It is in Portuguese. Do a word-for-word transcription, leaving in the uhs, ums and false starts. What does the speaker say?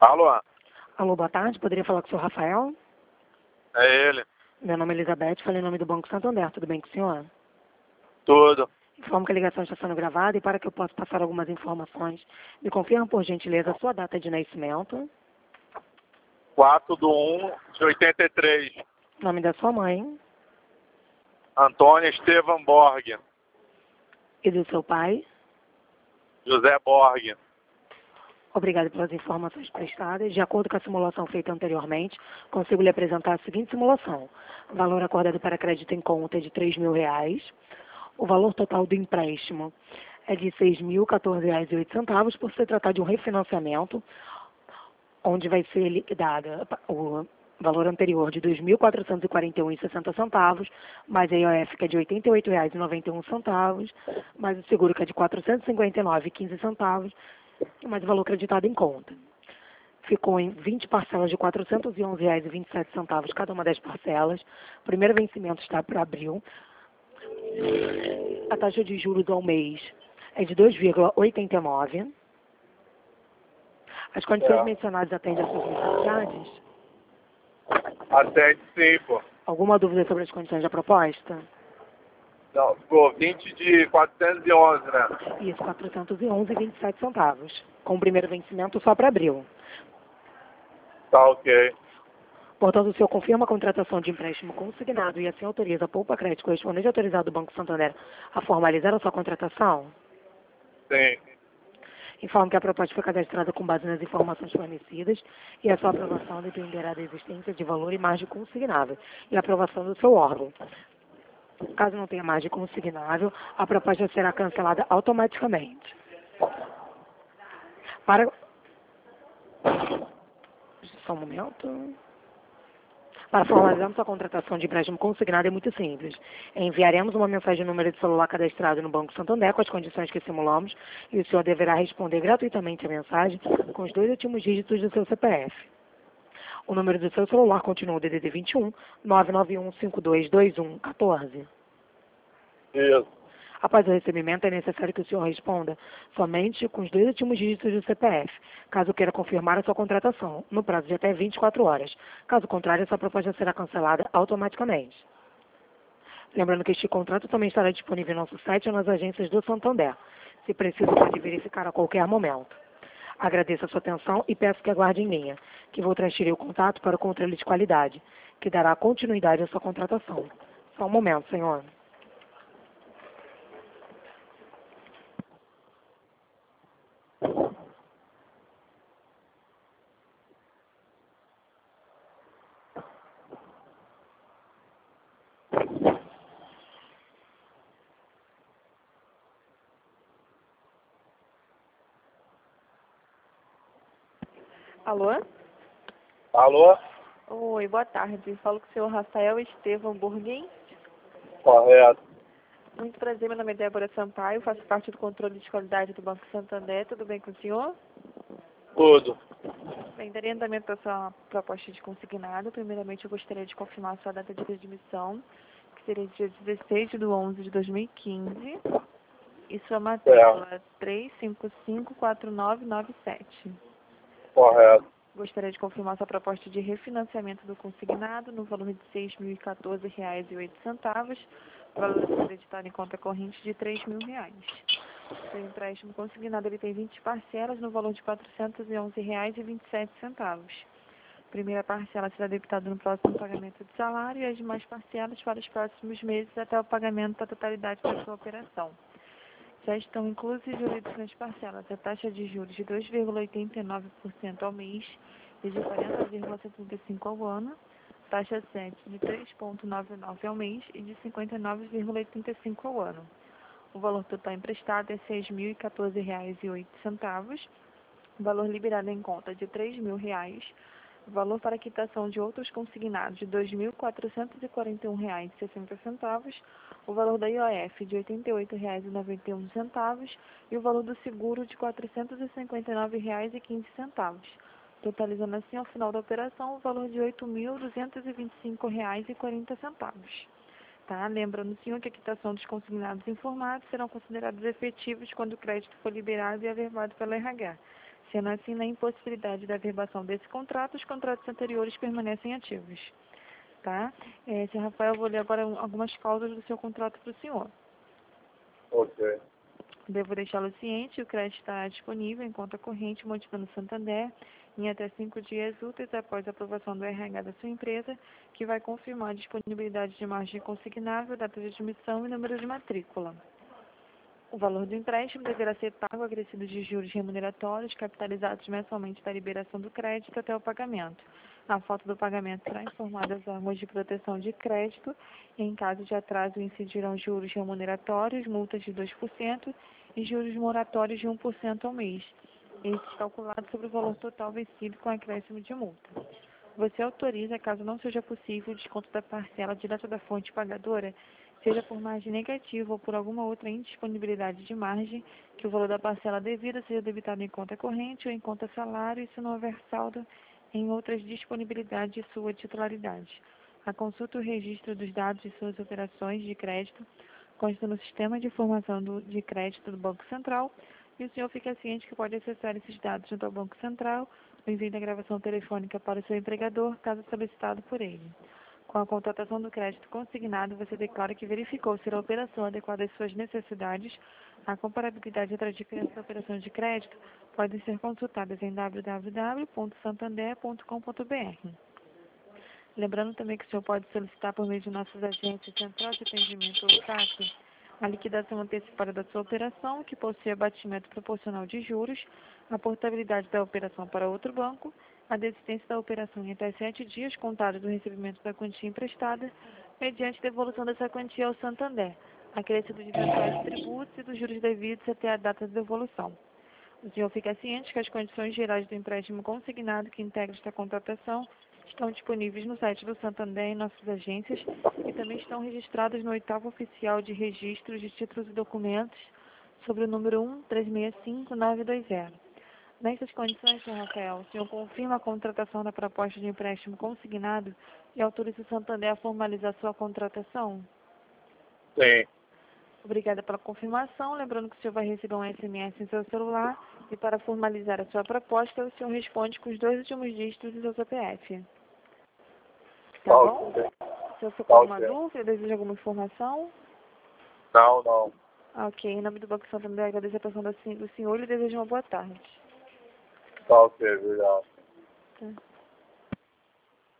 Alô? Alô, boa tarde. Poderia falar com o senhor Rafael? É ele. Meu nome é Elizabeth, falei em nome do Banco Santander. Tudo bem com o senhor? Tudo. Informo que a ligação está sendo gravada e para que eu possa passar algumas informações, me confirma, por gentileza, a sua data de nascimento, quatro de um de oitenta e três. nome da sua mãe Antônio Estevam Borg. e do seu pai. José Borg. Obrigado pelas informações prestadas. De acordo com a simulação feita anteriormente, consigo lhe apresentar a seguinte simulação. O valor acordado para crédito em conta é de três mil reais. O valor total do empréstimo é de seis mil e quatorze reais e oito centavos, por se tratar de um refinanciamento, onde vai ser liquidada o valor anterior de dois mil quatrocentos e quarenta e um reais e sessenta centavos, mais a I O F, que é de oitenta e oito reais e noventa e um centavos, mais o seguro, que é de quatrocentos e cinquenta e nove reais e quinze centavos, mais o valor creditado em conta. Ficou em vinte parcelas de quatrocentos e onze reais e vinte e sete centavos cada uma das parcelas. O primeiro vencimento está para abril. A taxa de juros ao mês é de dois vírgula oitenta e nove. As condições É. mencionadas atendem às suas necessidades? Atende sim, pô. Alguma dúvida sobre as condições da proposta? Não, ficou vinte de quatrocentos e onze, né? Isso, quatrocentos e onze reais e vinte e sete centavos. Com o primeiro vencimento só para abril. Tá ok. Portanto, o senhor confirma a contratação de empréstimo consignado e assim autoriza a Poupa Crédito correspondente autorizado do Banco Santander a formalizar a sua contratação? Sim. Informo que a proposta foi cadastrada com base nas informações fornecidas e a sua aprovação dependerá da existência de valor e margem consignável e a aprovação do seu órgão. Caso não tenha margem consignável, a proposta será cancelada automaticamente. Para... Só um momento. Para formalizarmos a contratação de empréstimo consignado é muito simples. Enviaremos uma mensagem no número de celular cadastrado no Banco Santander com as condições que simulamos e o senhor deverá responder gratuitamente a mensagem com os dois últimos dígitos do seu C P F. O número do seu celular continua o D D D vinte e um, nove nove um, cinco dois dois um, um quatro. Isso. Após o recebimento, é necessário que o senhor responda somente com os dois últimos dígitos do C P F, caso queira confirmar a sua contratação, no prazo de até vinte e quatro horas. Caso contrário, essa proposta será cancelada automaticamente. Lembrando que este contrato também estará disponível no nosso site ou nas agências do Santander. Se preciso, pode verificar a qualquer momento. Agradeço a sua atenção e peço que aguarde em linha, que vou transferir o contato para o controle de qualidade, que dará continuidade à sua contratação. Só um momento, senhor. Alô? Alô? Oi, boa tarde. Falo com o senhor Rafael Estevam Borguin. Correto. Muito prazer, meu nome é Débora Sampaio, faço parte do controle de qualidade do Banco Santander. Tudo bem com o senhor? Tudo. Bem, daria andamento para a sua proposta de consignado. Primeiramente, eu gostaria de confirmar a sua data de admissão, que seria dia dezesseis de onze de dois mil e quinze, e sua matrícula três cinco cinco quatro nove nove sete. Correto. Gostaria de confirmar sua proposta de refinanciamento do consignado no valor de seis mil e quatorze reais e oito centavos, valor acreditado em conta corrente de três mil reais. O empréstimo consignado ele tem vinte parcelas no valor de quatrocentos e onze reais e vinte e sete centavos. A primeira parcela será debitada no próximo pagamento de salário e as demais parcelas para os próximos meses até o pagamento da totalidade da sua operação. Já estão inclusos e juros nas parcelas a taxa de juros de dois vírgula oitenta e nove por cento ao mês e de quarenta vírgula setenta e cinco por cento ao ano, taxa sete de três vírgula noventa e nove ao mês e de cinquenta e nove vírgula oitenta e cinco ao ano. O valor total emprestado é seis mil e quatorze reais e oito centavos, o valor liberado em conta de três mil reais, o valor para quitação de outros consignados de dois mil quatrocentos e quarenta e um reais e sessenta centavos, o valor da I O F de oitenta e oito reais e noventa e um centavos e o valor do seguro de quatrocentos e cinquenta e nove reais e quinze centavos, totalizando assim ao final da operação o valor de oito mil duzentos e vinte e cinco reais e quarenta centavos. Tá? Lembrando, senhor, que a quitação dos consignados informados serão considerados efetivos quando o crédito for liberado e averbado pela R H. Sendo assim, na impossibilidade da averbação desse contrato, os contratos anteriores permanecem ativos. Tá? É, senhor Rafael, eu vou ler agora algumas cláusulas do seu contrato para o senhor. Ok. Devo deixá-lo ciente, o crédito está disponível em conta corrente Multiplano Santander em até cinco dias úteis após a aprovação do R H da sua empresa, que vai confirmar a disponibilidade de margem consignável, data de admissão e número de matrícula. O valor do empréstimo deverá ser pago acrescido de juros remuneratórios capitalizados mensalmente da liberação do crédito até o pagamento. A falta do pagamento será informada às órgãos de proteção de crédito. Em caso de atraso, incidirão juros remuneratórios, multas de dois por cento e juros moratórios de um por cento ao mês, estes calculados sobre o valor total vencido com acréscimo de multa. Você autoriza, caso não seja possível, o desconto da parcela direta da fonte pagadora, seja por margem negativa ou por alguma outra indisponibilidade de margem, que o valor da parcela devida seja debitado em conta corrente ou em conta salário, e se não houver saldo em outras disponibilidades de sua titularidade. A consulta e o registro dos dados de suas operações de crédito consta no sistema de informação do, de crédito do Banco Central, e o senhor fica ciente que pode acessar esses dados junto ao Banco Central, no envio da gravação telefônica para o seu empregador, caso solicitado por ele. Com a contratação do crédito consignado, você declara que verificou ser a operação adequada às suas necessidades. A comparabilidade entre as diferentes operações de crédito podem ser consultadas em w w w ponto santander ponto com ponto b r. Lembrando também que o senhor pode solicitar por meio de nossas agências Central de Atendimento ou C A C a liquidação antecipada da sua operação, que possui abatimento proporcional de juros, a portabilidade da operação para outro banco, a desistência da operação em até sete dias contados do recebimento da quantia emprestada, mediante devolução dessa quantia ao Santander, acrescido de eventuais tributos e dos juros devidos até a data de devolução. O senhor fica ciente que as condições gerais do empréstimo consignado que integra esta contratação estão disponíveis no site do Santander em nossas agências e também estão registradas no oitavo oficial de registros de títulos e documentos sobre o número um três seis cinco nove dois zero. Nessas condições, senhor Rafael, o senhor confirma a contratação da proposta de empréstimo consignado e autoriza o Santander a formalizar sua contratação? Sim. Obrigada pela confirmação. Lembrando que o senhor vai receber um S M S em seu celular e para formalizar a sua proposta, o senhor responde com os dois últimos dígitos do seu C P F. Tá bom? Se você tem alguma dúvida, deseja alguma informação? Não, não. Ok. Em nome do Banco Santander, agradeço a atenção do senhor e lhe desejo uma boa tarde. Tá ok, obrigado. Tá.